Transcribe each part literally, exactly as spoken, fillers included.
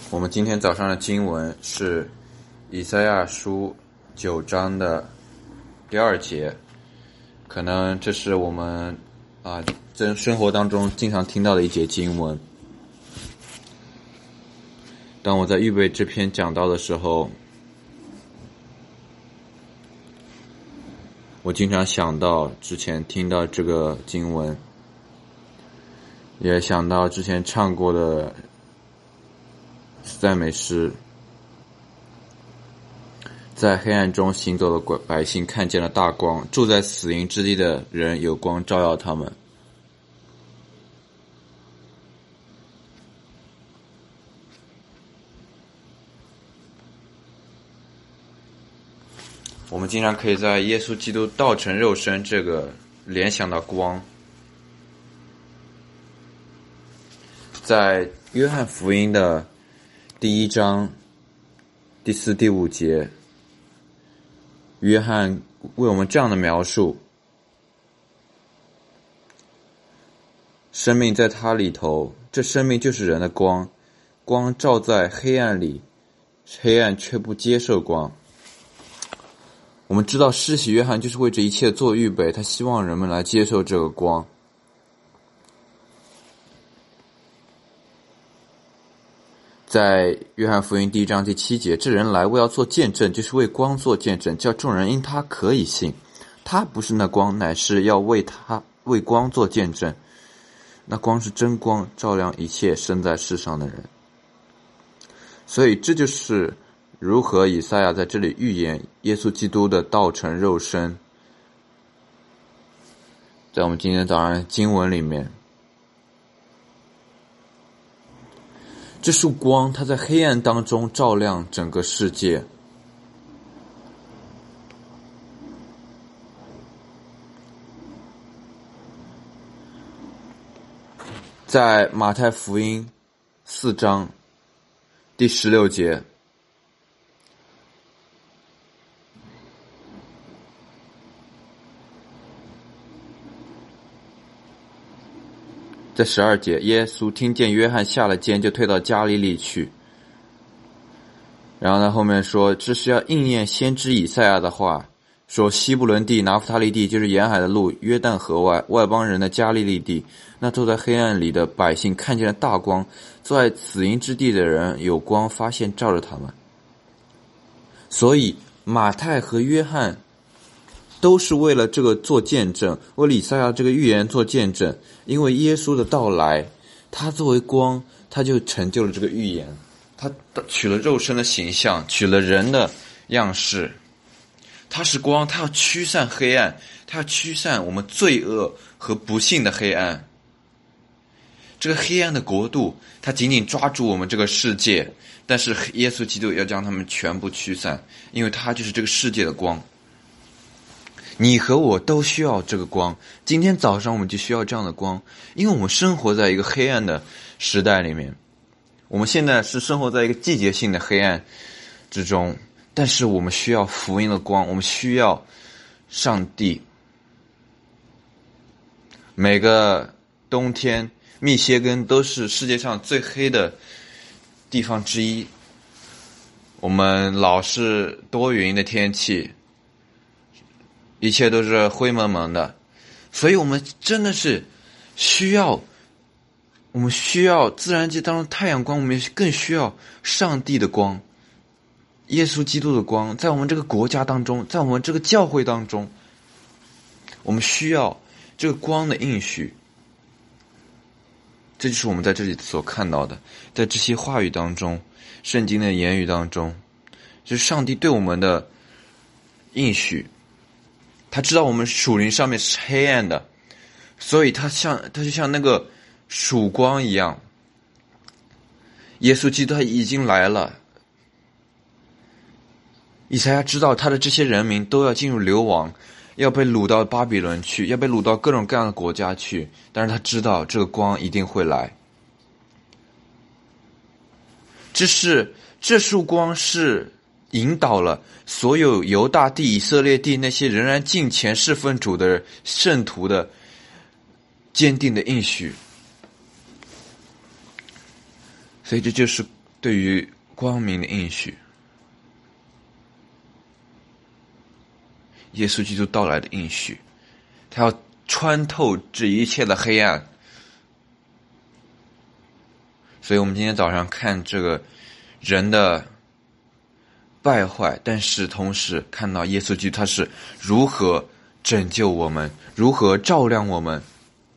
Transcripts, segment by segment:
我们今天早上的经文是以赛亚书九章的第二节，可能这是我们啊在生活当中经常听到的一节经文。当我在预备这篇讲道的时候，我经常想到之前听到这个经文，也想到之前唱过的赞美诗，在黑暗中行走的百姓看见了大光，住在死荫之地的人有光照耀他们。我们经常可以在耶稣基督道成肉身这个联想到光。在约翰福音的第一章第四、第五节，约翰为我们这样的描述：生命在他里头，这生命就是人的光，光照在黑暗里，黑暗却不接受光。我们知道施洗约翰就是为这一切做预备，他希望人们来接受这个光。在约翰福音第一章第七节，这人来为要做见证，就是为光做见证，叫众人因他可以信。他不是那光，乃是要为他为光做见证。那光是真光，照亮一切生在世上的人。所以这就是如何以赛亚在这里预言耶稣基督的道成肉身。在我们今天早上经文里面，这束光它在黑暗当中照亮整个世界。在马太福音四章第十六节，在十二节，耶稣听见约翰下了监，就退到加利利去。然后他后面说，这是要应验先知以赛亚的话，说西布伦地、拿弗他利地就是沿海的路，约旦河外外邦人的加利利地，那坐在黑暗里的百姓看见了大光，坐在死荫之地的人有光发现照着他们。所以马太和约翰都是为了这个做见证，为了以赛亚这个预言做见证。因为耶稣的到来，他作为光，他就成就了这个预言。他取了肉身的形象，取了人的样式。他是光，他要驱散黑暗，他要驱散我们罪恶和不幸的黑暗。这个黑暗的国度，他紧紧抓住我们这个世界，但是耶稣基督要将他们全部驱散，因为他就是这个世界的光。你和我都需要这个光，今天早上我们就需要这样的光，因为我们生活在一个黑暗的时代里面。我们现在是生活在一个季节性的黑暗之中，但是我们需要福音的光，我们需要上帝。每个冬天，密歇根都是世界上最黑的地方之一。我们老是多云的天气，一切都是灰蒙蒙的，所以我们真的是需要，我们需要自然界当中太阳光，我们更需要上帝的光，耶稣基督的光，在我们这个国家当中，在我们这个教会当中，我们需要这个光的应许。这就是我们在这里所看到的，在这些话语当中，圣经的言语当中，就是上帝对我们的应许。他知道我们属灵上面是黑暗的，所以他像他就像那个曙光一样。耶稣基督他已经来了，以赛亚知道他的这些人民都要进入流亡，要被掳到巴比伦去，要被掳到各种各样的国家去，但是他知道这个光一定会来。这是这束光是引导了所有犹大地、以色列地那些仍然敬虔侍奉主的圣徒的坚定的应许。所以这就是对于光明的应许，耶稣基督到来的应许，他要穿透这一切的黑暗。所以我们今天早上看这个人的败坏，但是同时看到耶稣基督他是如何拯救我们，如何照亮我们。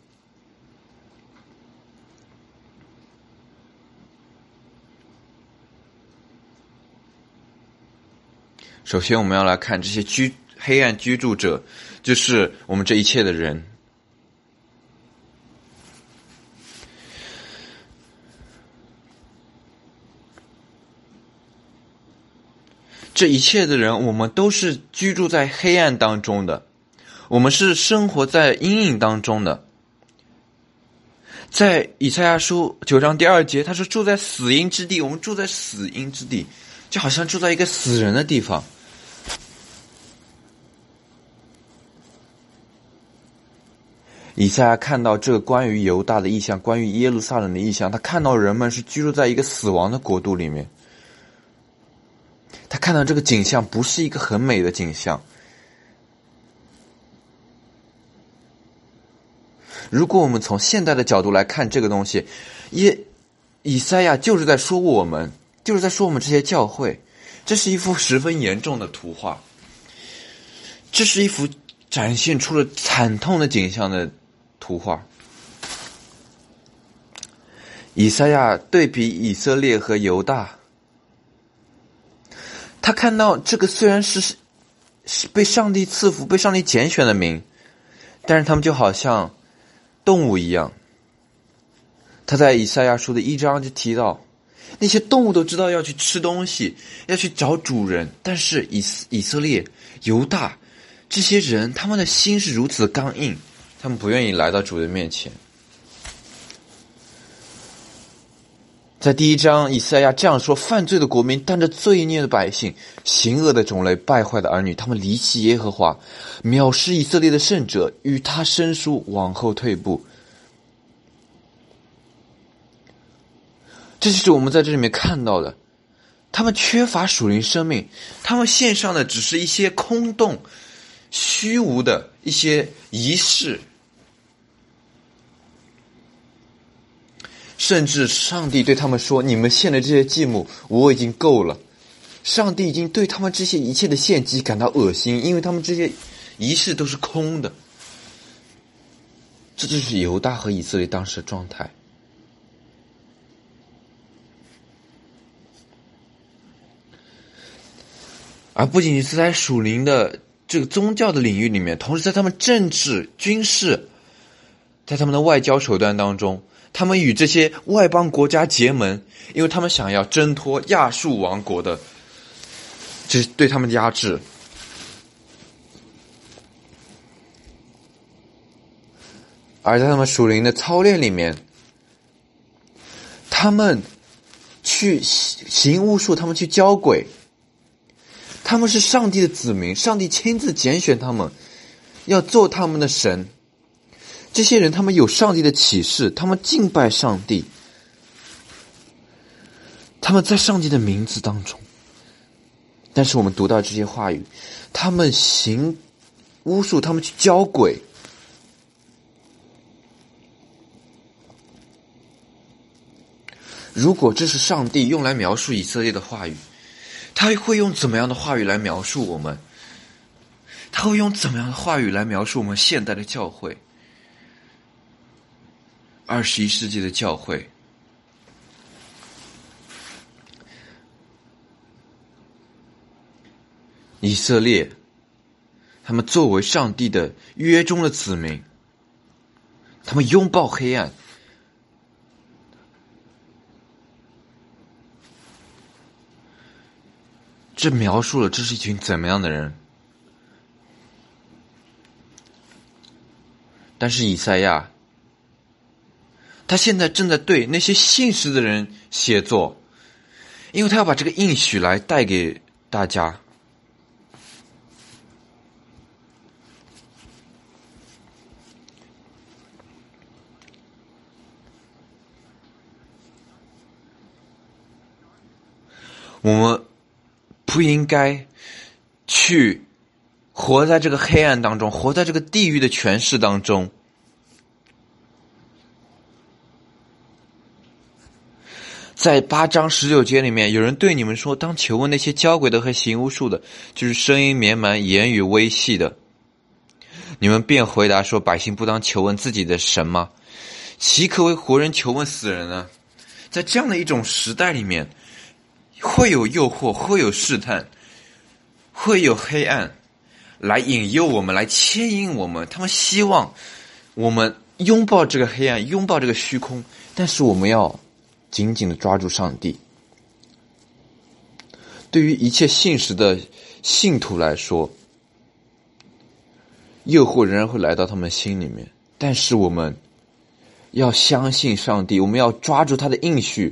首先我们要来看这些居黑暗居住者，就是我们这一切的人。这一切的人，我们都是居住在黑暗当中的，我们是生活在阴影当中的。在以赛亚书九章第二节，他说住在死荫之地，我们住在死荫之地，就好像住在一个死人的地方。以赛亚看到这个关于犹大的意象，关于耶路撒冷的意象，他看到人们是居住在一个死亡的国度里面。他看到这个景象不是一个很美的景象。如果我们从现代的角度来看这个东西，耶以赛亚就是在说我们，就是在说我们这些教会，这是一幅十分严重的图画，这是一幅展现出了惨痛的景象的图画。以赛亚对比以色列和犹大，他看到这个虽然是是被上帝赐福、被上帝拣选的民，但是他们就好像动物一样。他在以赛亚书的一章就提到，那些动物都知道要去吃东西，要去找主人，但是以以色列、犹大这些人，他们的心是如此刚硬，他们不愿意来到主的面前。在第一章，以赛亚这样说：犯罪的国民，担着罪孽的百姓，行恶的种类，败坏的儿女，他们离弃耶和华，藐视以色列的圣者，与他生疏，往后退步。这就是我们在这里面看到的，他们缺乏属灵生命，他们献上的只是一些空洞、虚无的一些仪式。甚至上帝对他们说，你们献的这些祭物我已经够了。上帝已经对他们这些一切的献祭感到恶心，因为他们这些仪式都是空的。这就是犹大和以色列当时的状态。而不仅仅是在属灵的这个宗教的领域里面，同时在他们政治、军事，在他们的外交手段当中，他们与这些外邦国家结盟，因为他们想要挣脱亚述王国的这对他们的压制。而在他们属灵的操练里面，他们去行巫术，他们去交鬼，他们是上帝的子民，上帝亲自拣选他们，要做他们的神。这些人他们有上帝的启示，他们敬拜上帝，他们在上帝的名字当中。但是我们读到这些话语，他们行巫术，他们去交鬼。如果这是上帝用来描述以色列的话语，他会用怎么样的话语来描述我们？他会用怎么样的话语来描述我们现代的教会？二十一世纪的教会，以色列，他们作为上帝的约中的子民，他们拥抱黑暗。这描述了这是一群怎么样的人？但是以赛亚，他现在正在对那些信实的人写作，因为他要把这个应许来带给大家。 我们不应该去活在这个黑暗当中，活在这个地狱的权势当中。在八章十九节里面，有人对你们说，当求问那些交鬼的和行巫术的，就是声音绵蛮、言语微细的，你们便回答说，百姓不当求问自己的神吗？岂可为活人求问死人呢？在这样的一种时代里面，会有诱惑，会有试探，会有黑暗来引诱我们，来牵引我们。他们希望我们拥抱这个黑暗，拥抱这个虚空，但是我们要紧紧地抓住上帝。对于一切信实的信徒来说，诱惑仍然会来到他们心里面，但是我们要相信上帝，我们要抓住他的应许。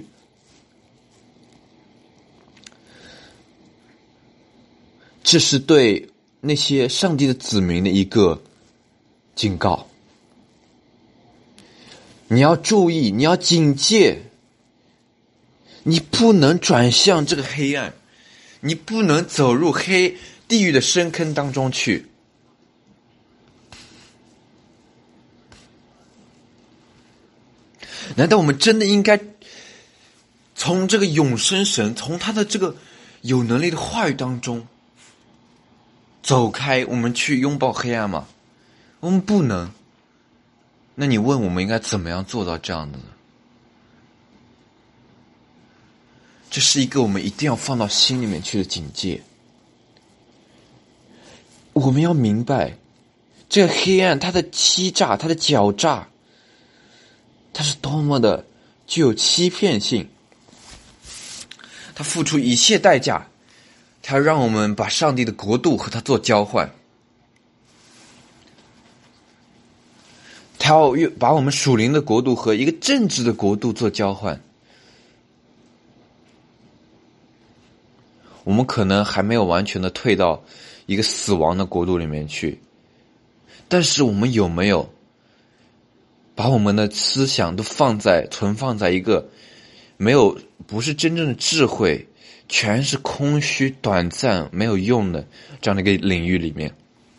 这是对那些上帝的子民的一个警告。你要注意，你要警戒，你不能转向这个黑暗，你不能走入黑地狱的深坑当中去。难道我们真的应该从这个永生神，从他的这个有能力的话语当中走开，我们去拥抱黑暗吗？我们不能。那你问我们应该怎么样做到这样的呢？这是一个我们一定要放到心里面去的警戒。我们要明白，这个黑暗它的欺诈，它的狡诈，它是多么的具有欺骗性。他付出一切代价，他让我们把上帝的国度和他做交换，他要把我们属灵的国度和一个政治的国度做交换。我们可能还没有完全的退到一个死亡的国度里面去，但是我们有没有把我们的思想都放在存放在一个没有不是真正的智慧，全是空虚短暂没有用的这样的一个领域里面？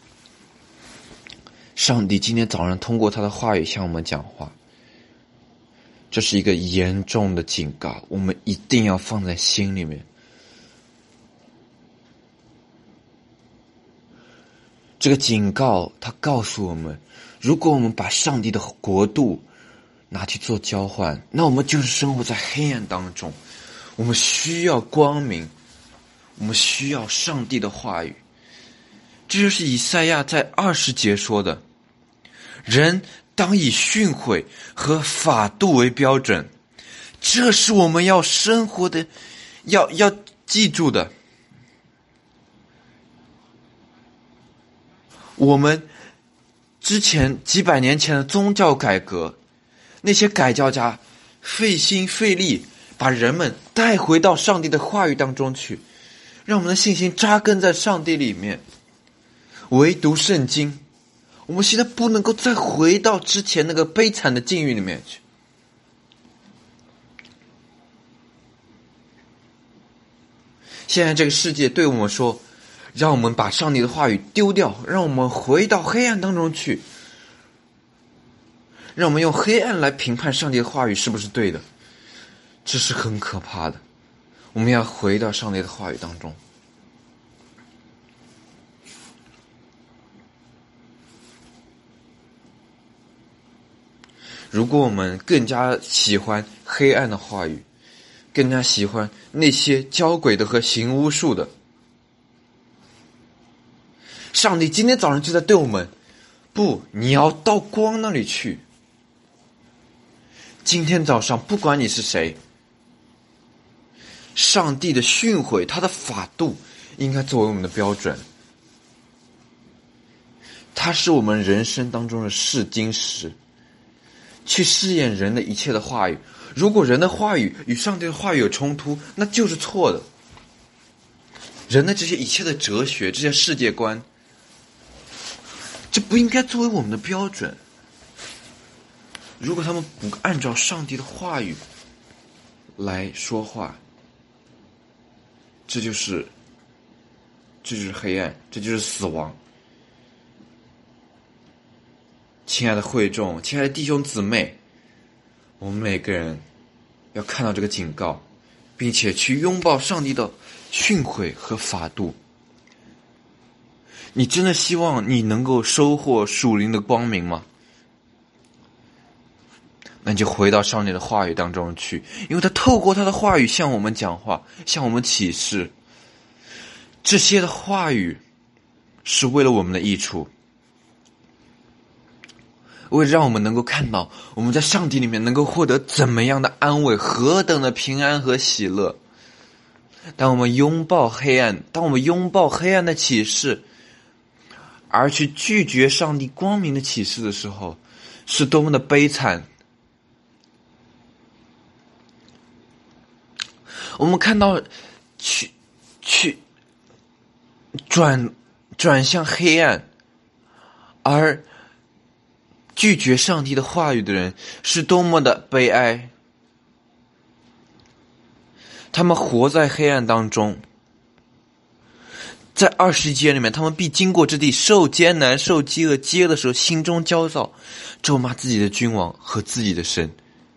上帝今天早上通过他的话语向我们讲话，这是一个严重的警告，我们一定要放在心里面。这个警告他告诉我们，如果我们把上帝的国度拿去做交换，那我们就是生活在黑暗当中。我们需要光明，我们需要上帝的话语。这就是以赛亚在二十节说的，人当以训诲和法度为标准，这是我们要生活的，要要记住的。我们之前几百年前的宗教改革，那些改教家费心费力把人们带回到上帝的话语当中去，让我们的信心扎根在上帝里面。唯独圣经，我们现在不能够再回到之前那个悲惨的境遇里面去。现在这个世界对我们说，让我们把上帝的话语丢掉，让我们回到黑暗当中去，让我们用黑暗来评判上帝的话语是不是对的，这是很可怕的。我们要回到上帝的话语当中。如果我们更加喜欢黑暗的话语，更加喜欢那些交鬼的和行巫术的，上帝今天早上就在对我们，不，你要到光那里去。今天早上不管你是谁，上帝的训诲，他的法度应该作为我们的标准。它是我们人生当中的试金石，去试验人的一切的话语。如果人的话语与上帝的话语有冲突，那就是错的。人的这些一切的哲学，这些世界观，这不应该作为我们的标准。如果他们不按照上帝的话语来说话， 这就是这就是黑暗，这就是死亡。亲爱的会众，亲爱的弟兄姊妹，我们每个人要看到这个警告，并且去拥抱上帝的训诲和法度。你真的希望你能够收获属灵的光明吗？那你就回到上帝的话语当中去，因为他透过他的话语向我们讲话，向我们启示。这些的话语是为了我们的益处，为了让我们能够看到我们在上帝里面能够获得怎么样的安慰，何等的平安和喜乐。当我们拥抱黑暗，当我们拥抱黑暗的启示，而去拒绝上帝光明的启示的时候，是多么的悲惨。我们看到去去转转向黑暗而拒绝上帝的话语的人是多么的悲哀。他们活在黑暗当中，在二十节里面，他们必经过这地，受艰难，受饥饿，饥饿的时候心中焦躁，咒骂自己的君王和自己的神。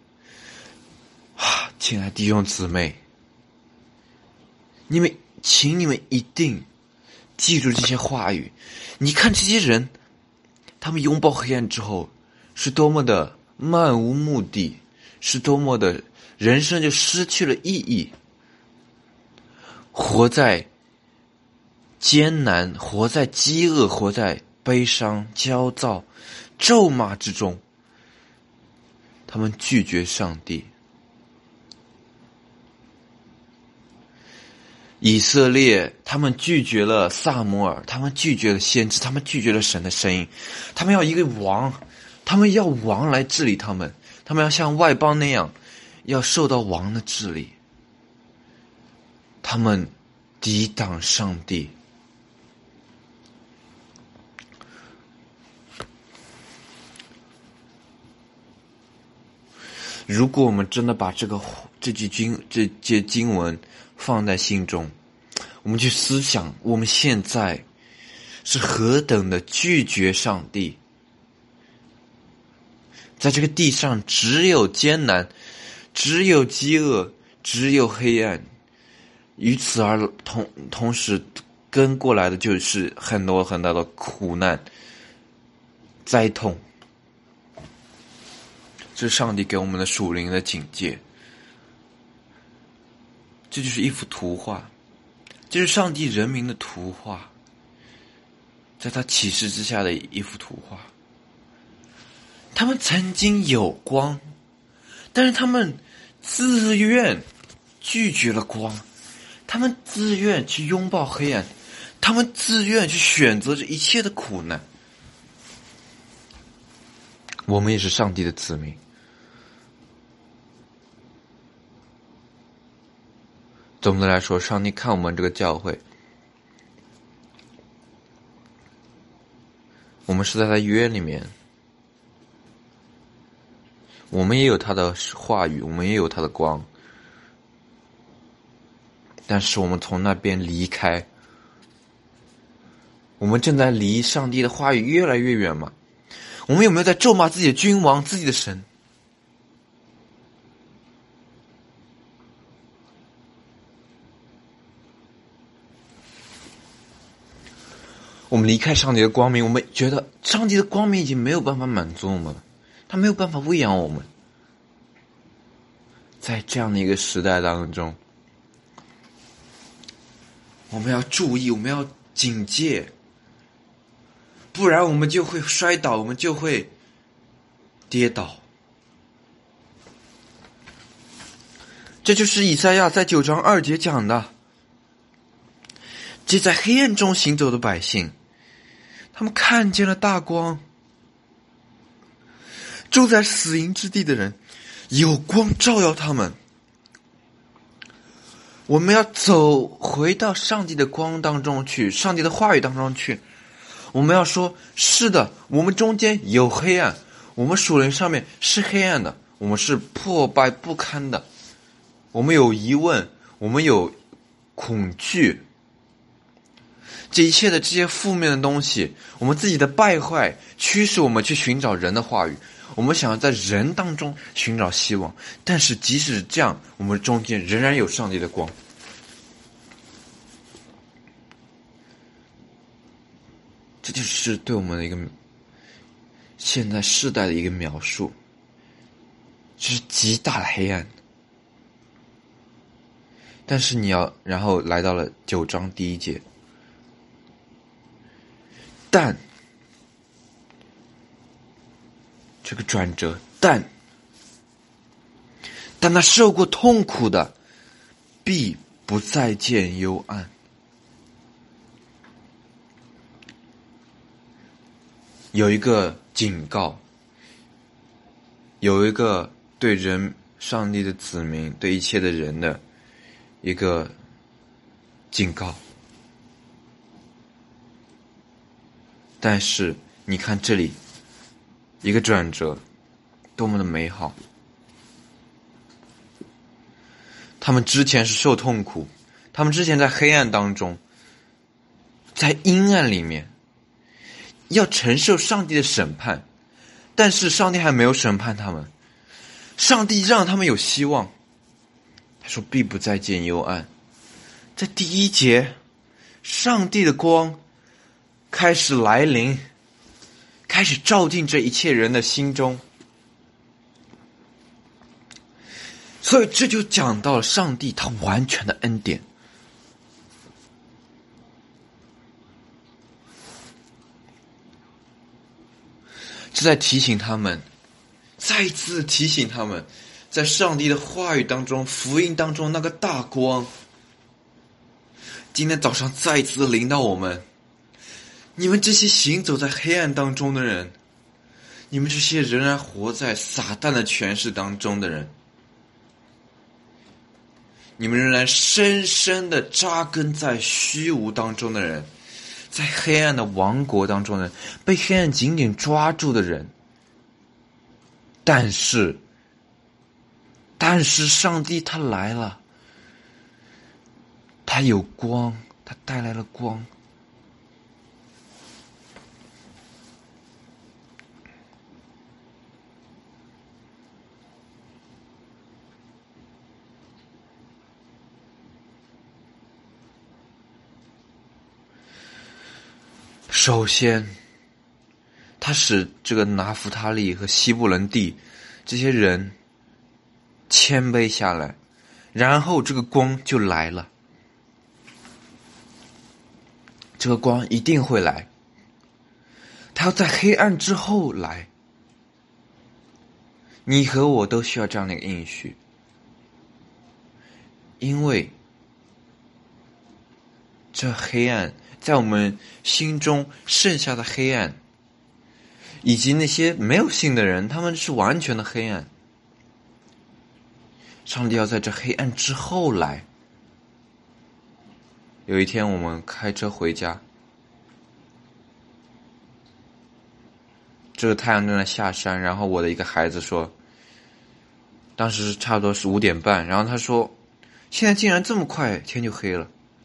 啊，亲爱的弟兄姊妹，你们请你们一定记住这些话语。你看这些人，他们拥抱黑暗之后是多么的漫无目的，是多么的人生就失去了意义，活在艰难，活在饥饿，活在悲伤、焦躁、咒骂之中。他们拒绝上帝。以色列，他们拒绝了撒母耳，他们拒绝了先知，他们拒绝了神的声音，他们要一个王，他们要王来治理他们，他们要像外邦那样，要受到王的治理。他们抵挡上帝。如果我们真的把这个这句经这节经文放在心中，我们去思想我们现在是何等的拒绝上帝。在这个地上只有艰难，只有饥饿，只有黑暗，与此而同同时跟过来的就是很多很大的苦难灾痛。这是上帝给我们的属灵的警戒，这就是一幅图画，这是上帝人民的图画，在他启示之下的一幅图画。他们曾经有光，但是他们自愿拒绝了光，他们自愿去拥抱黑暗，他们自愿去选择这一切的苦难。我们也是上帝的子民，总的来说，上帝看我们这个教会，我们是在他约里面，我们也有他的话语，我们也有他的光，但是我们从那边离开，我们正在离上帝的话语越来越远嘛。我们有没有在咒骂自己的君王，自己的神？我们离开上帝的光明，我们觉得上帝的光明已经没有办法满足我们了，他没有办法喂养我们。在这样的一个时代当中，我们要注意，我们要警戒，不然我们就会摔倒，我们就会跌倒。这就是以赛亚在九章二节讲的，这在黑暗中行走的百姓，他们看见了大光，住在死荫之地的人，有光照耀他们。我们要走回到上帝的光当中去，上帝的话语当中去。我们要说，是的，我们中间有黑暗，我们属灵上面是黑暗的，我们是破败不堪的，我们有疑问，我们有恐惧，这一切的这些负面的东西，我们自己的败坏驱使我们去寻找人的话语，我们想要在人当中寻找希望，但是即使这样，我们中间仍然有上帝的光。这就是对我们的一个现在世代的一个描述，这是极大的黑暗。但是你要，然后来到了九章第一节，但这个转折，但但那受过痛苦的，必不再见幽暗。有一个警告，有一个对人、上帝的子民、对一切的人的一个警告。但是你看这里一个转折，多么的美好。他们之前是受痛苦，他们之前在黑暗当中，在阴暗里面要承受上帝的审判，但是上帝还没有审判他们，上帝让他们有希望。他说必不再见幽暗。在第一节，上帝的光开始来临，开始照进这一切人的心中。所以这就讲到了上帝他完全的恩典。是在提醒他们，再次提醒他们，在上帝的话语当中、福音当中那个大光，今天早上再次临到我们。你们这些行走在黑暗当中的人，你们这些仍然活在撒旦的权势当中的人，你们仍然深深的扎根在虚无当中的人，在黑暗的王国当中的人，被黑暗紧紧抓住的人。但是但是上帝他来了，他有光，他带来了光。首先他使这个拿弗他利和西布伦地这些人谦卑下来，然后这个光就来了。这个光一定会来，他要在黑暗之后来。你和我都需要这样的一个应许，因为这黑暗在我们心中剩下的黑暗，以及那些没有信的人，他们是完全的黑暗。上帝要在这黑暗之后来。有一天我们开车回家，这个太阳正在下山，然后我的一个孩子说，当时差不多是五点半，然后他说现在竟然这么快天就黑了。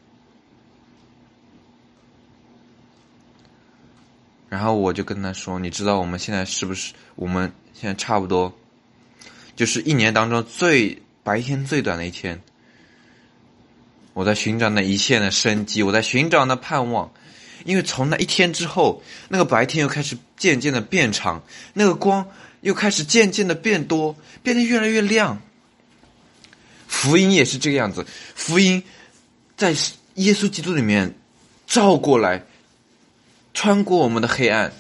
然后我就跟他说，你知道我们现在是不是，我们现在差不多就是一年当中最白天最短的一天。我在寻找那一线的生机，我在寻找那盼望，因为从那一天之后，那个白天又开始渐渐的变长，那个光又开始渐渐的变多，变得越来越亮。福音也是这个样子，福音在耶稣基督里面照过来，穿过我们的黑暗。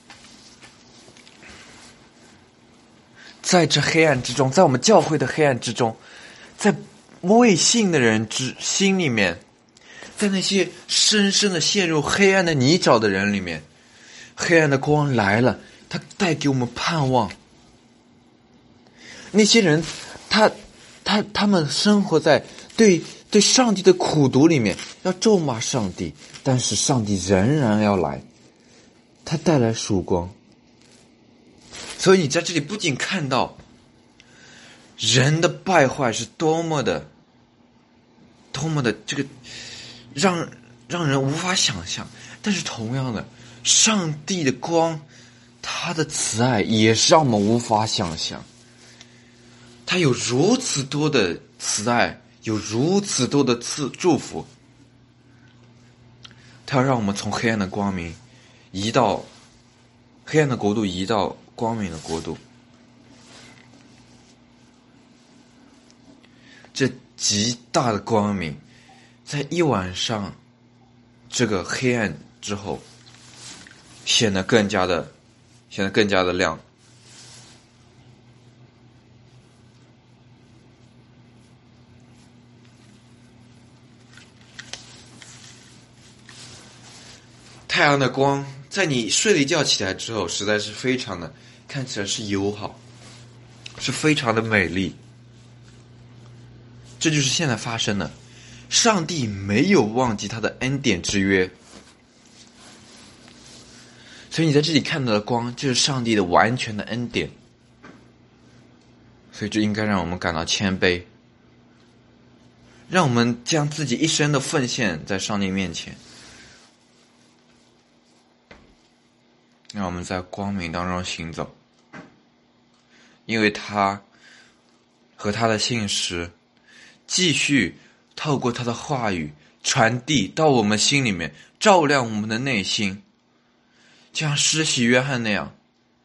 在这黑暗之中，在我们教会的黑暗之中，在未信的人之心里面，在那些深深的陷入黑暗的泥沼的人里面，黑暗的光来了，它带给我们盼望。那些人他他他们生活在对对上帝的苦毒里面，要咒骂上帝，但是上帝仍然要来，他带来曙光。所以你在这里不仅看到人的败坏是多么的多么的这个让让人无法想象。但是同样的，上帝的光，他的慈爱也是让我们无法想象。他有如此多的慈爱，有如此多的赐祝福，他要让我们从黑暗的光明移到黑暗的国度，移到光明的国度。这极大的光明，在一晚上这个黑暗之后，显得更加的显得更加的亮。太阳的光在你睡了一觉起来之后，实在是非常的看起来是友好，是非常的美丽。这就是现在发生的，上帝没有忘记他的恩典之约，所以你在这里看到的光就是上帝的完全的恩典。所以这应该让我们感到谦卑，让我们将自己一生的奉献在上帝面前，让我们在光明当中行走，因为他和他的信实继续透过他的话语传递到我们心里面，照亮我们的内心，就像施洗约翰那样。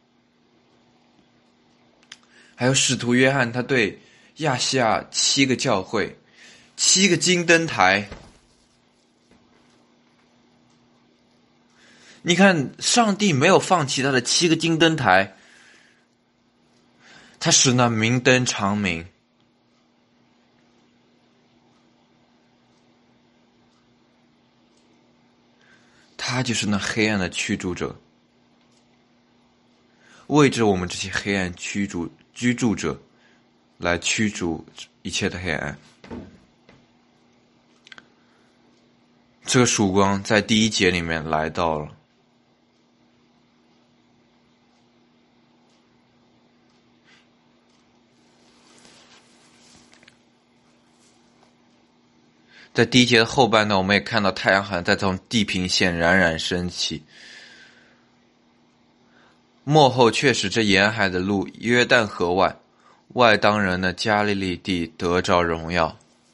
还有使徒约翰，他对亚细亚七个教会，七个金灯台，你看上帝没有放弃他的七个金灯台，他使那明灯长明。他就是那黑暗的驱逐者，为着我们这些黑暗驱逐居住者来驱逐一切的黑暗。这个曙光在第一节里面来到了，在第一节的后半段，我们也看到太阳好像在从地平线冉冉升起。末后确实这沿海的路，约旦河外，外当人的加利利地得着荣耀。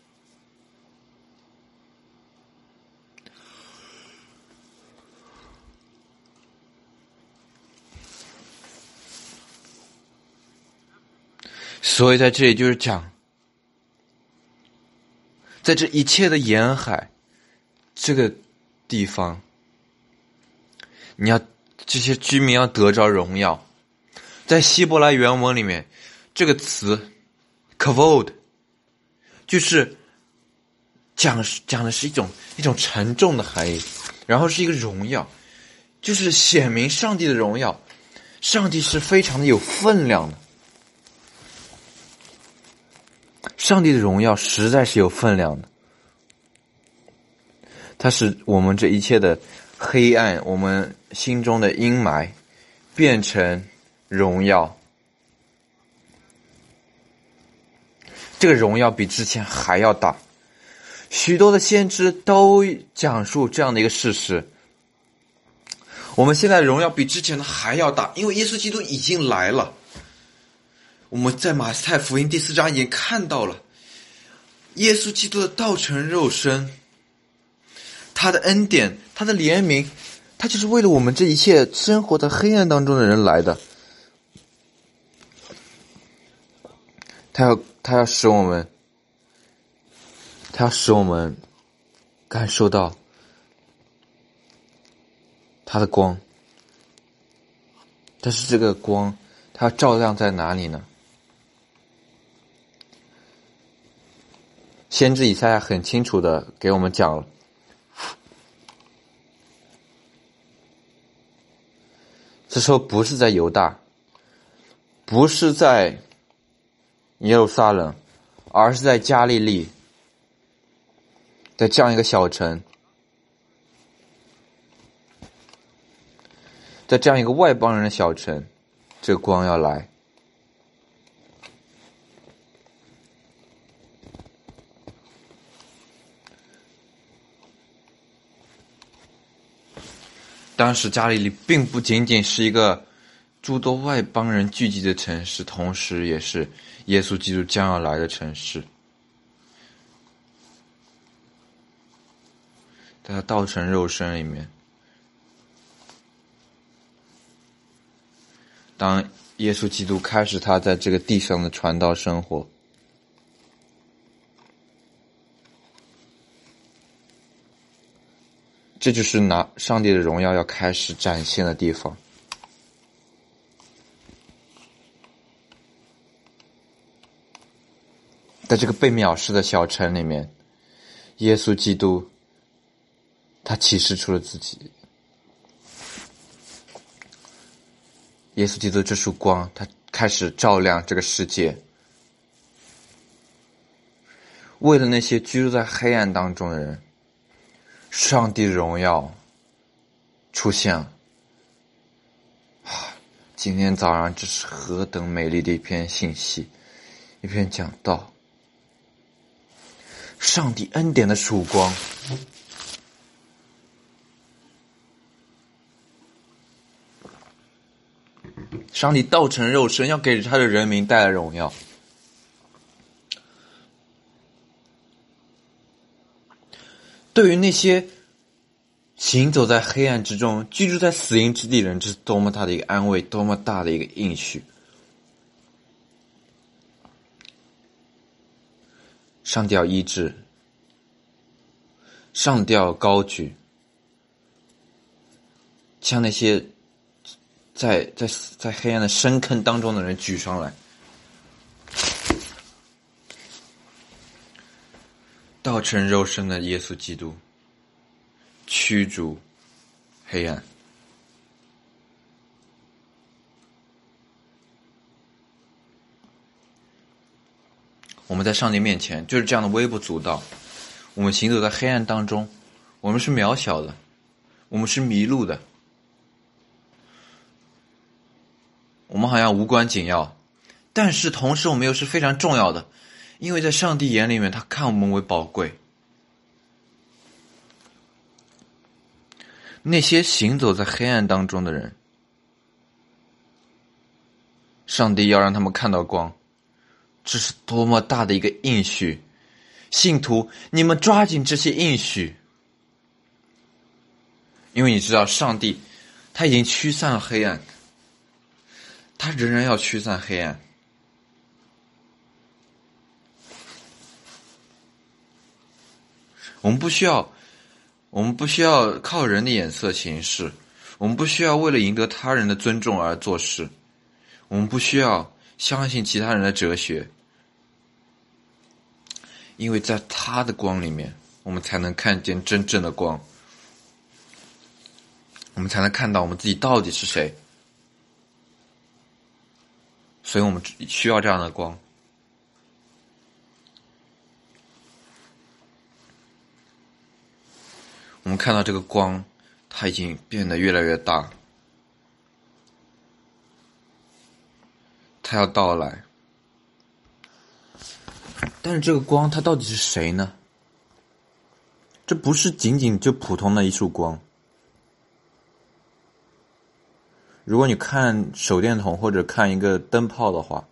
所以在这里就是讲，在这一切的沿海这个地方，你要这些居民要得着荣耀。在希伯来原文里面，这个词 kavod 就是讲讲的是一种一种沉重的含义，然后是一个荣耀，就是显明上帝的荣耀。上帝是非常的有分量的，上帝的荣耀实在是有分量的，它使我们这一切的黑暗，我们心中的阴霾变成荣耀。这个荣耀比之前还要大，许多的先知都讲述这样的一个事实。我们现在的荣耀比之前的还要大，因为耶稣基督已经来了。我们在马太福音第四章已经看到了耶稣基督的道成肉身，他的恩典，他的怜悯，他就是为了我们这一切生活在黑暗当中的人来的。他要他要使我们他要使我们感受到他的光。但是这个光它照亮在哪里呢？先知以赛亚很清楚的给我们讲了，这时候不是在犹大，不是在耶路撒冷，而是在加利利，在这样一个小城，在这样一个外邦人的小城，这个光要来。 当时加利利并不仅仅是一个诸多外邦人聚集的城市，同时也是耶稣基督将要来的城市。在他道成肉身里面，当耶稣基督开始他在这个地上的传道生活，这就是拿上帝的荣耀要开始展现的地方。在这个被藐视的小城里面，耶稣基督他启示出了自己。耶稣基督这束光，他开始照亮这个世界，为了那些居住在黑暗当中的人，上帝的荣耀出现了。啊，今天早上这是何等美丽的一篇信息，一篇讲道。上帝恩典的曙光，上帝道成肉身，要给他的人民带来荣耀。对于那些行走在黑暗之中、居住在死荫之地的人，这是多么大的一个安慰，多么大的一个应许。上帝要医治，上帝要高举，将那些在在在黑暗的深坑当中的人举上来。道成肉身的耶稣基督驱逐黑暗。我们在上帝面前就是这样的微不足道，我们行走在黑暗当中，我们是渺小的，我们是迷路的，我们好像无关紧要，但是同时我们又是非常重要的，因为在上帝眼里面，他看我们为宝贵。那些行走在黑暗当中的人，上帝要让他们看到光，这是多么大的一个应许！信徒，你们抓紧这些应许，因为你知道，上帝他已经驱散了黑暗，他仍然要驱散黑暗。我们不需要，我们不需要靠人的眼色行事，我们不需要为了赢得他人的尊重而做事，我们不需要相信其他人的哲学，因为在他的光里面，我们才能看见真正的光，我们才能看到我们自己到底是谁。所以我们需要这样的光。我们看到这个光，它已经变得越来越大，它要到来。但是这个光它到底是谁呢？这不是仅仅就普通的一束光。如果你看手电筒或者看一个灯泡的话，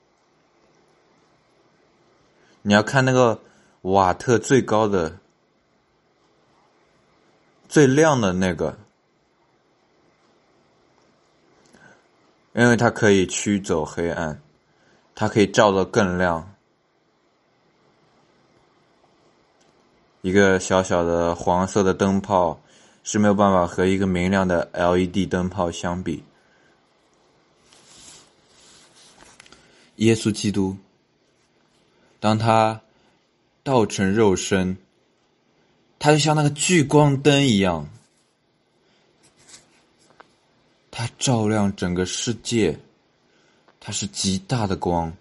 你要看那个瓦特最高的最亮的那个，因为它可以驱走黑暗，它可以照得更亮。一个小小的黄色的灯泡是没有办法和一个明亮的 L E D 灯泡相比。耶稣基督，当他道成肉身，他就像那个聚光灯一样，他照亮整个世界，他是极大的光。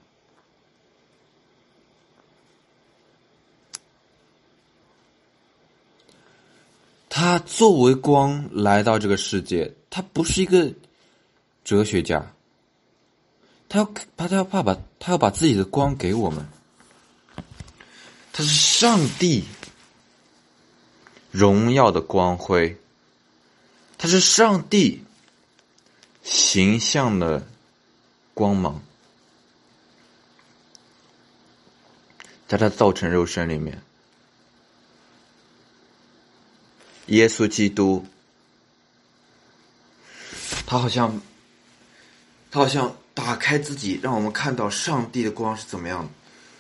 他作为光来到这个世界，他不是一个哲学家，他要他要怕把他要把自己的光给我们，他是上帝荣耀的光辉， 它是上帝形象的光芒，在他造成肉身里面，耶稣基督，他好像，他好像打开自己，让我们看到上帝的光是怎么样的。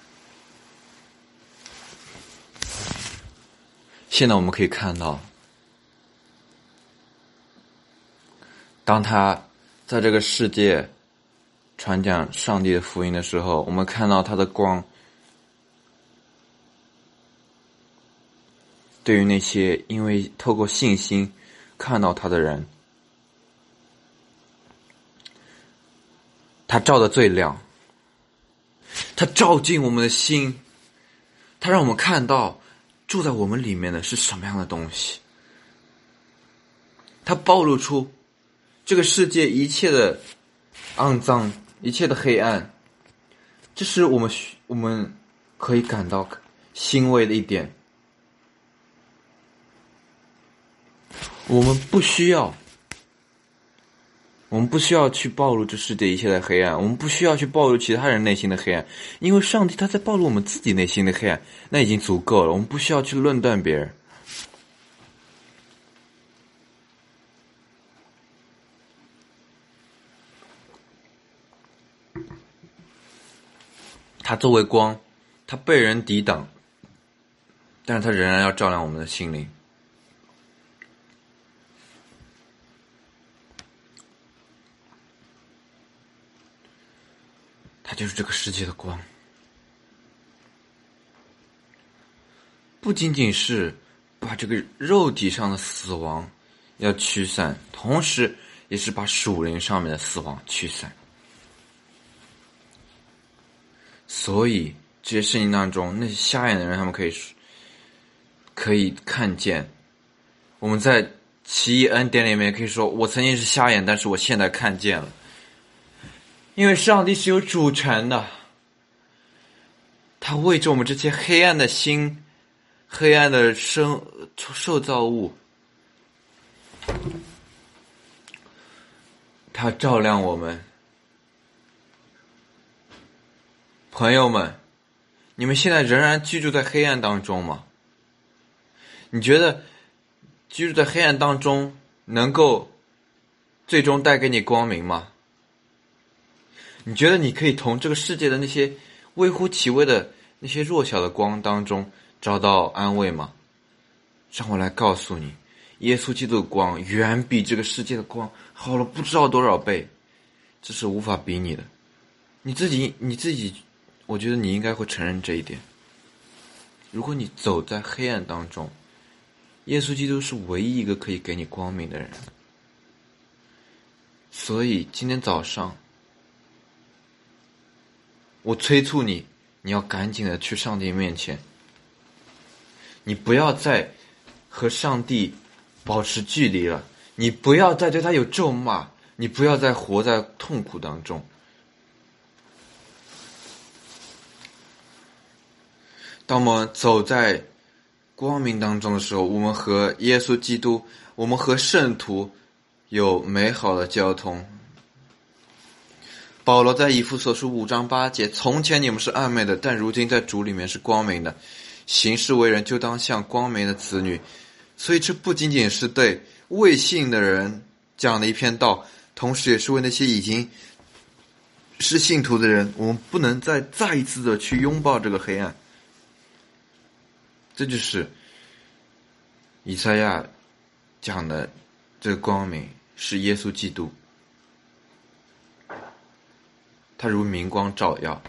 现在我们可以看到，当他在这个世界传讲上帝的福音的时候，我们看到他的光对于那些因为透过信心看到他的人，他照得最亮，他照进我们的心，他让我们看到住在我们里面的是什么样的东西，他暴露出这个世界一切的肮脏，一切的黑暗，这是我们我们可以感到欣慰的一点。我们不需要，我们不需要去暴露这世界一切的黑暗，我们不需要去暴露其他人内心的黑暗，因为上帝他在暴露我们自己内心的黑暗，那已经足够了，我们不需要去论断别人。他作为光，他被人抵挡，但是他仍然要照亮我们的心灵。他就是这个世界的光，不仅仅是把这个肉体上的死亡要驱散，同时也是把属灵上面的死亡驱散。所以这些圣经当中，那些瞎眼的人，他们可以可以看见。我们在奇异恩典里面可以说，我曾经是瞎眼，但是我现在看见了。因为上帝是有主权的，他为着我们这些黑暗的心、黑暗的生受造物，他照亮我们。朋友们，你们现在仍然居住在黑暗当中吗？你觉得居住在黑暗当中能够最终带给你光明吗？你觉得你可以从这个世界的那些微乎其微的那些弱小的光当中找到安慰吗？让我来告诉你，耶稣基督的光远比这个世界的光好了不知道多少倍，这是无法比拟的。你自己你自己我觉得你应该会承认这一点。如果你走在黑暗当中，耶稣基督是唯一一个可以给你光明的人。所以今天早上我催促你，你要赶紧的去上帝面前，你不要再和上帝保持距离了，你不要再对他有咒骂，你不要再活在痛苦当中。当我们走在光明当中的时候，我们和耶稣基督，我们和圣徒有美好的交通。保罗在以弗所书五章八节，从前你们是暗昧的，但如今在主里面是光明的，行事为人就当像光明的子女。所以这不仅仅是对未信的人讲的一篇道，同时也是为那些已经是信徒的人，我们不能再再一次的去拥抱这个黑暗。这就是以赛亚讲的这个光明，是耶稣基督，他如明光照耀，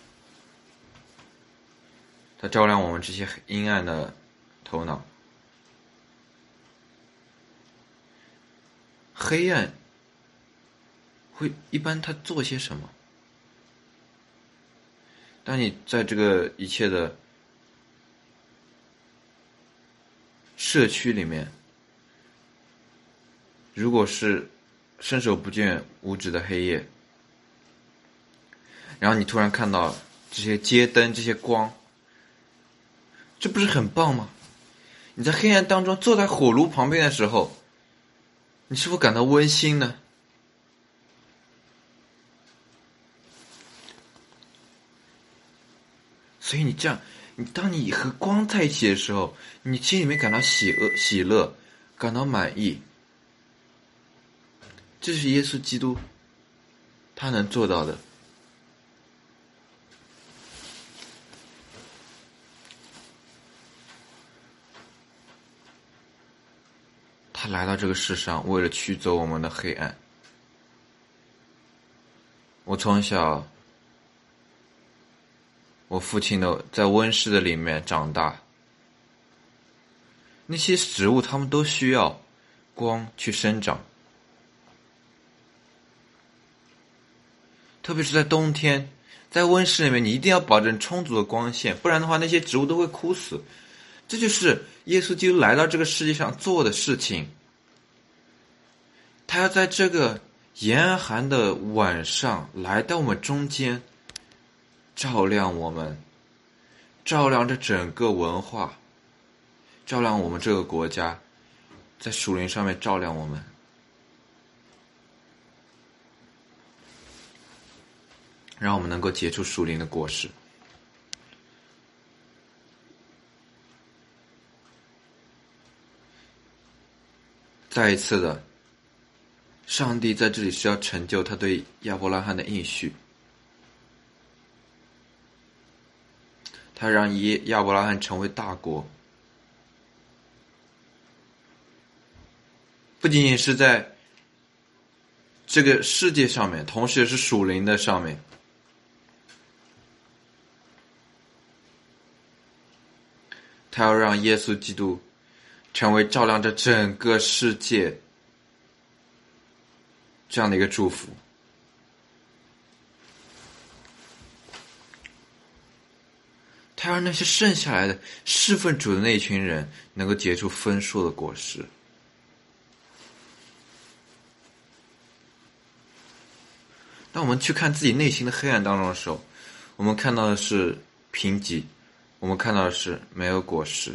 他照亮我们这些阴暗的头脑。黑暗会一般他做些什么？当你在这个一切的社区里面，如果是伸手不见五指的黑夜，然后你突然看到这些街灯，这些光，这不是很棒吗？你在黑暗当中坐在火炉旁边的时候， 你是否感到温馨呢？所以你这样，你当你和光在一起的时候，你心里面感到喜乐、喜乐，感到满意。这是耶稣基督他能做到的。他来到这个世上，为了驱走我们的黑暗。我从小，我父亲的在温室的里面长大，那些植物它们都需要光去生长，特别是在冬天，在温室里面，你一定要保证充足的光线，不然的话，那些植物都会枯死。这就是耶稣基督来到这个世界上做的事情。他要在这个严寒的晚上来到我们中间，照亮我们，照亮这整个文化，照亮我们这个国家，在属灵上面照亮我们，让我们能够结出属灵的果实。再一次的，上帝在这里是要成就他对亚伯拉罕的应许，他让耶亚伯拉罕成为大国，不仅仅是在这个世界上面，同时也是属灵的上面。他要让耶稣基督成为照亮着整个世界这样的一个祝福。他让那些剩下来的侍奉主的那一群人能够结出丰硕的果实。当我们去看自己内心的黑暗当中的时候，我们看到的是贫瘠，我们看到的是没有果实。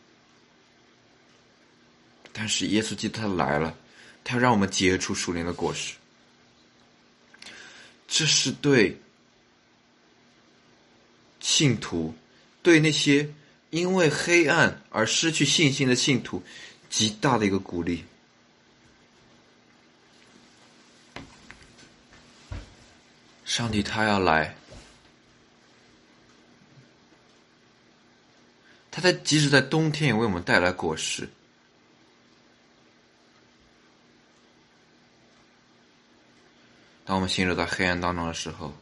但是耶稣基督他来了，他让我们结出属灵的果实。这是对信徒，对那些因为黑暗而失去信心的信徒极大的一个鼓励。上帝他要来，他在即使在冬天也为我们带来果实。当我们陷入到黑暗当中的时候，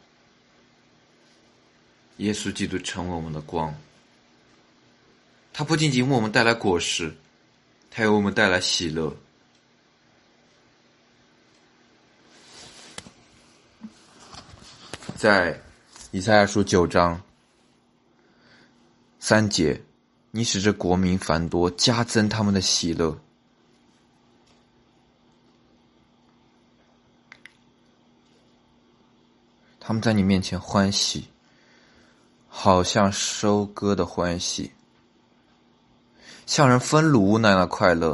耶稣基督成为我们的光，他不仅仅为我们带来果实，他也为我们带来喜乐。在以赛亚书九章三节，你使这国民繁多，加增他们的喜乐。他们在你面前欢喜，好像收割的欢喜，像人分卤物那样的快乐。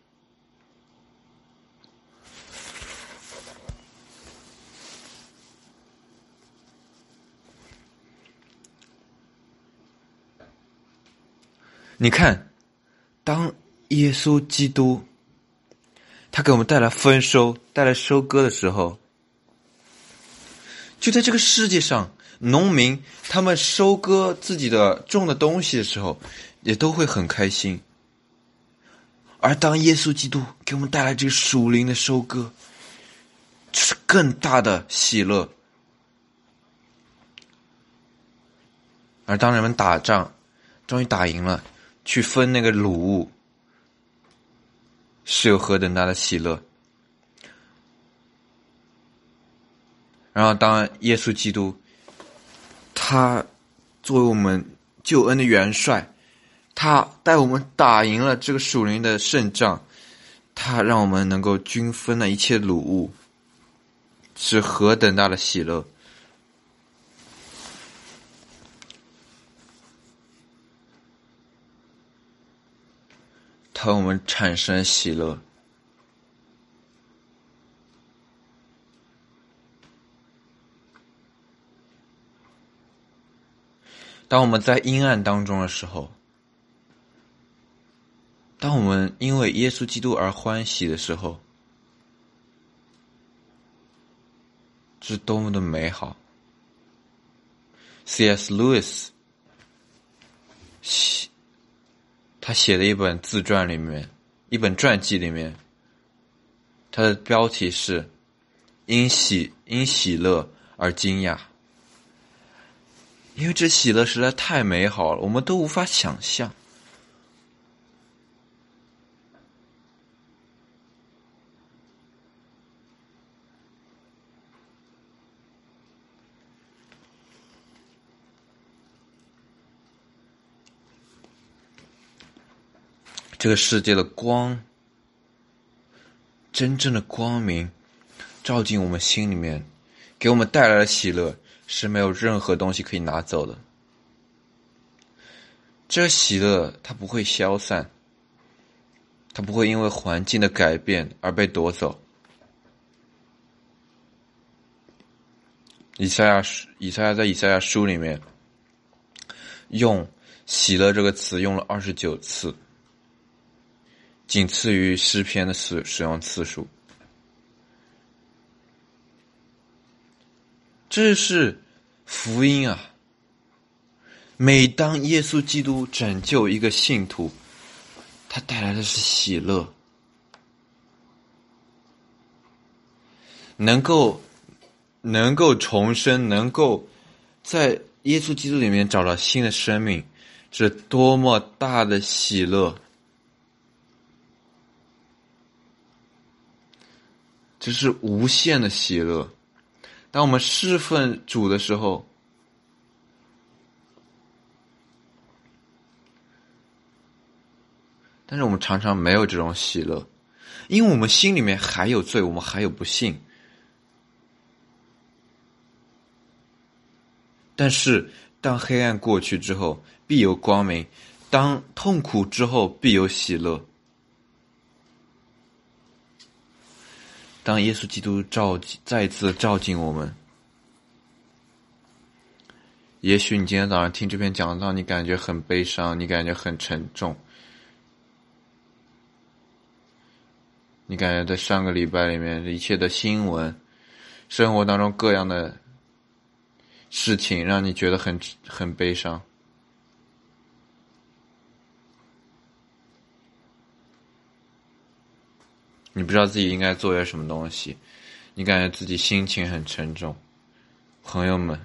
你看，当耶稣基督他给我们带来丰收，带来收割的时候，就在这个世界上，农民他们收割自己的种的东西的时候，也都会很开心。而当耶稣基督给我们带来这个属灵的收割，就是更大的喜乐。而当人们打仗，终于打赢了，去分那个掳物，是有何等大的喜乐。然后当耶稣基督他作为我们救恩的元帅，他带我们打赢了这个属灵的胜仗，他让我们能够均分了一切掳物，是何等大的喜乐。他为我们产生喜乐， 当我们在阴暗当中的时候，当我们因为耶稣基督而欢喜的时候，这是多么的美好。 C S Lewis 他写的一本自传里面，一本传记里面，他的标题是因喜因喜乐而惊讶，因为这喜乐实在太美好了，我们都无法想象。这个世界的光，真正的光明照进我们心里面，给我们带来的喜乐是没有任何东西可以拿走的。这喜乐它不会消散，它不会因为环境的改变而被夺走。以赛亚以赛亚在以赛亚书里面用喜乐这个词用了二十九次，仅次于诗篇的使使用次数。这是福音啊！每当耶稣基督拯救一个信徒，他带来的是喜乐，能够能够重生，能够在耶稣基督里面找到新的生命，是多么大的喜乐！这是无限的喜乐。当我们侍奉主的时候，但是我们常常没有这种喜乐，因为我们心里面还有罪，我们还有不幸。但是当黑暗过去之后，必有光明；当痛苦之后，必有喜乐。当耶稣基督照再次照进我们，也许你今天早上听这篇讲道，你感觉很悲伤，你感觉很沉重，你感觉在上个礼拜里面一切的新闻，生活当中各样的事情让你觉得很很悲伤。你不知道自己应该做些什么东西，你感觉自己心情很沉重。朋友们，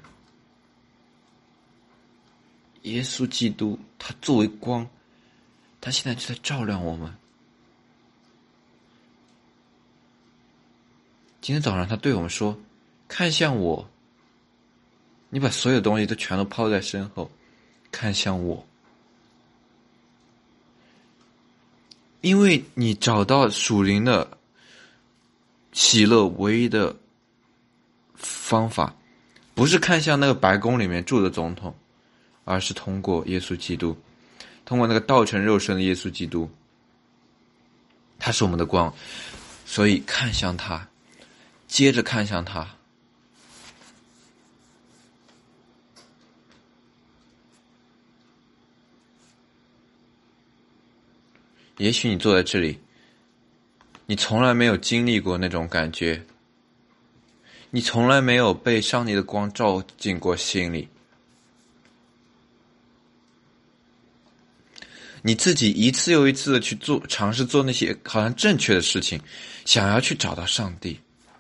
耶稣基督他作为光，他现在就在照亮我们。今天早上他对我们说，看向我，你把所有东西都全都抛在身后，看向我。因为你找到属灵的喜乐唯一的方法，不是看向那个白宫里面住的总统，而是通过耶稣基督，通过那个道成肉身的耶稣基督，他是我们的光，所以看向他，接着看向他。也许你坐在这里，你从来没有经历过那种感觉，你从来没有被上帝的光照进过心里，你自己一次又一次的去做，尝试做那些好像正确的事情，想要去找到上帝。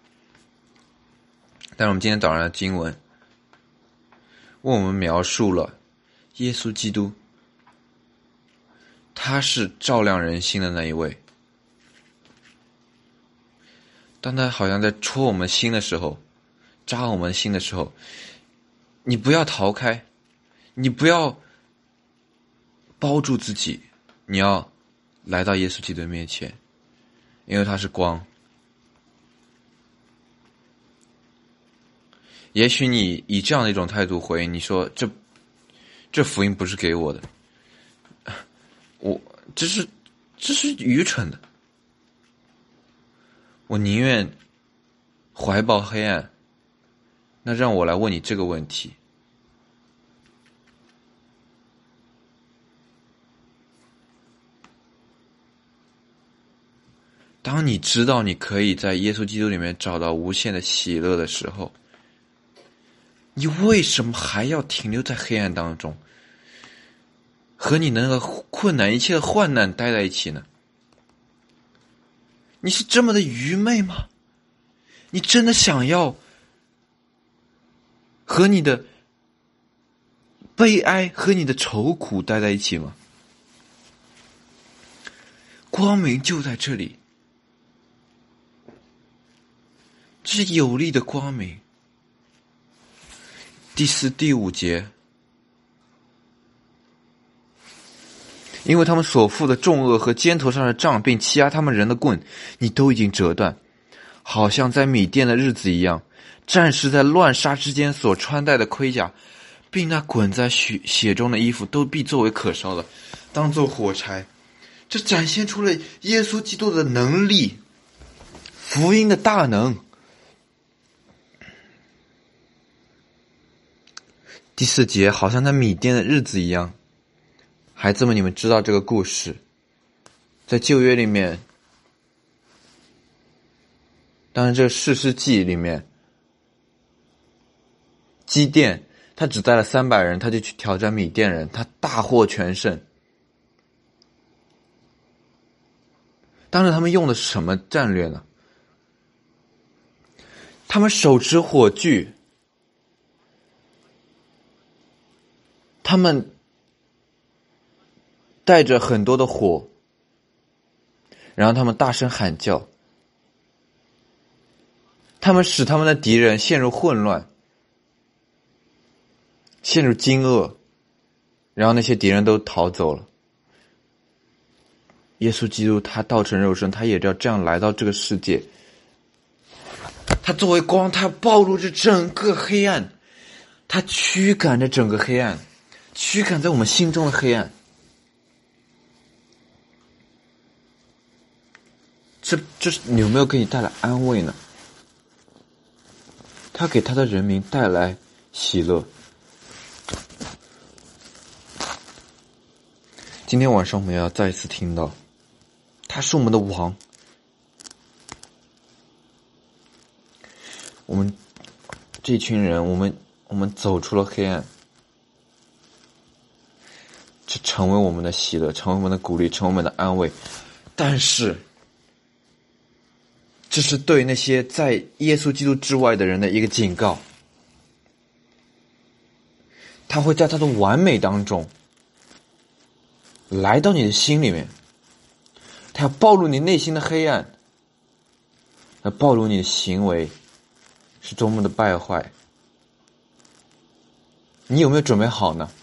但是我们今天早上的经文为我们描述了耶稣基督，他是照亮人心的那一位。当他好像在戳我们心的时候，扎我们心的时候，你不要逃开，你不要包住自己，你要来到耶稣基督的面前，因为他是光。也许你以这样的一种态度回应，你说这这福音不是给我的，我这是这是愚蠢的，我宁愿怀抱黑暗。那让我来问你这个问题， 当你知道你可以在耶稣基督里面找到无限的喜乐的时候，你为什么还要停留在黑暗当中，和你那个困难一切的患难待在一起呢？你是这么的愚昧吗？你真的想要和你的悲哀和你的愁苦待在一起吗？光明就在这里，这是有力的光明。第四、第五节，因为他们所负的重恶和肩头上的杖，并欺压他们人的棍，你都已经折断，好像在米甸的日子一样。战士在乱杀之间所穿戴的盔甲，并那滚在血血中的衣服，都必作为可烧的，当作火柴。这展现出了耶稣基督的能力，福音的大能。第四节，好像在米甸的日子一样。孩子们，你们知道这个故事，在旧约里面，当然这个士师记里面，基甸他只带了三百人，他就去挑战米甸人，他大获全胜。当时他们用的是什么战略呢？他们手持火炬，他们带着很多的火，然后他们大声喊叫，他们使他们的敌人陷入混乱，陷入惊愕，然后那些敌人都逃走了。耶稣基督他道成肉身，他也要这样来到这个世界。他作为光，他暴露着整个黑暗，他驱赶着整个黑暗，驱赶在我们心中的黑暗。这这有没有给你带来安慰呢？他给他的人民带来喜乐。今天晚上我们要再一次听到，他是我们的王。我们这群人，我们我们走出了黑暗，这成为我们的喜乐，成为我们的鼓励，成为我们的安慰。但是这是对那些在耶稣基督之外的人的一个警告。他会在他的完美当中来到你的心里面，他要暴露你内心的黑暗，要暴露你的行为是多么的败坏。你有没有准备好呢？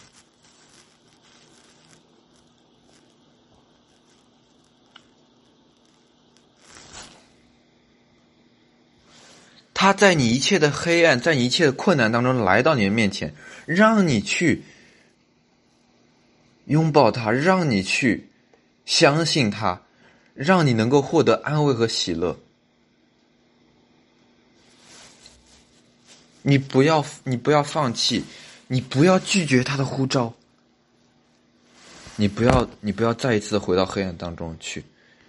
他在你一切的黑暗，在你一切的困难当中来到你的面前，让你去拥抱他，让你去相信他，让你能够获得安慰和喜乐。你不要你不要放弃，你不要拒绝他的呼召，你不要你不要再一次回到黑暗当中去。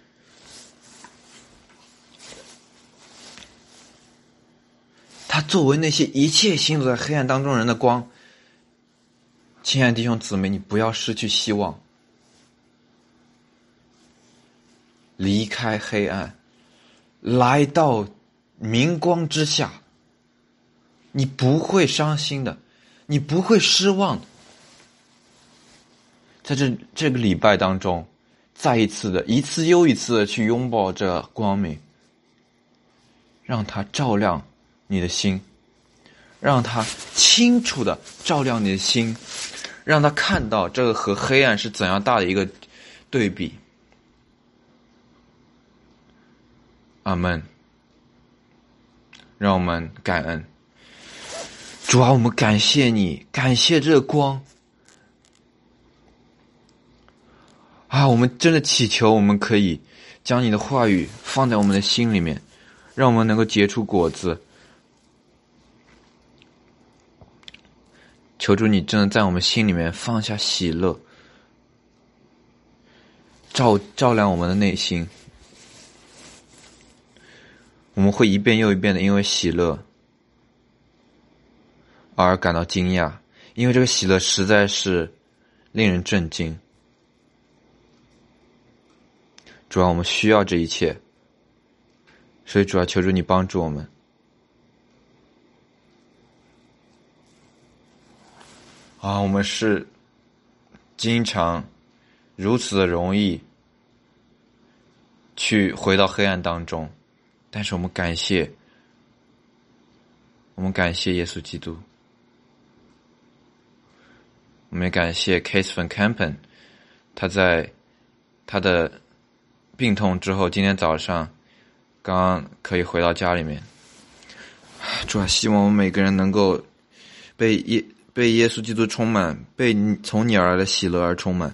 他作为那些一切行走在黑暗当中人的光，亲爱的弟兄姊妹，你不要失去希望，离开黑暗，来到明光之下，你不会伤心的，你不会失望的。在这这个礼拜当中，再一次的一次又一次的去拥抱这光明，让它照亮你的心，让它清楚的照亮你的心，让他看到这个和黑暗是怎样大的一个对比。阿们。让我们感恩主啊，我们感谢你，感谢这个光啊！我们真的祈求我们可以将你的话语放在我们的心里面，让我们能够结出果子。求主你真的在我们心里面放下喜乐，照照亮我们的内心， 们会一遍又一遍的因为喜乐而感到惊讶，因为这个喜乐实在是令人震惊。主啊，我们需要这一切，所以主啊，求主你帮助我们。啊，我们是经常如此的容易去回到黑暗当中，但是我们感谢，我们感谢耶稣基督，我们也感谢 Kees van Kampen， 他在他的病痛之后，今天早上刚刚可以回到家里面。主啊，希望我们每个人能够被耶被耶稣基督充满，被从你而来的喜乐而充满。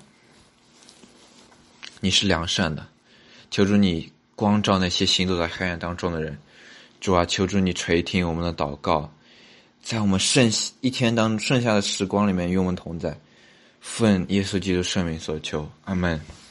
你是良善的，求主你光照那些行走在黑暗当中的人。主啊，求主你垂听我们的祷告，在我们剩一天当中剩下的时光里面与我们同在。奉耶稣基督圣名所求，阿们。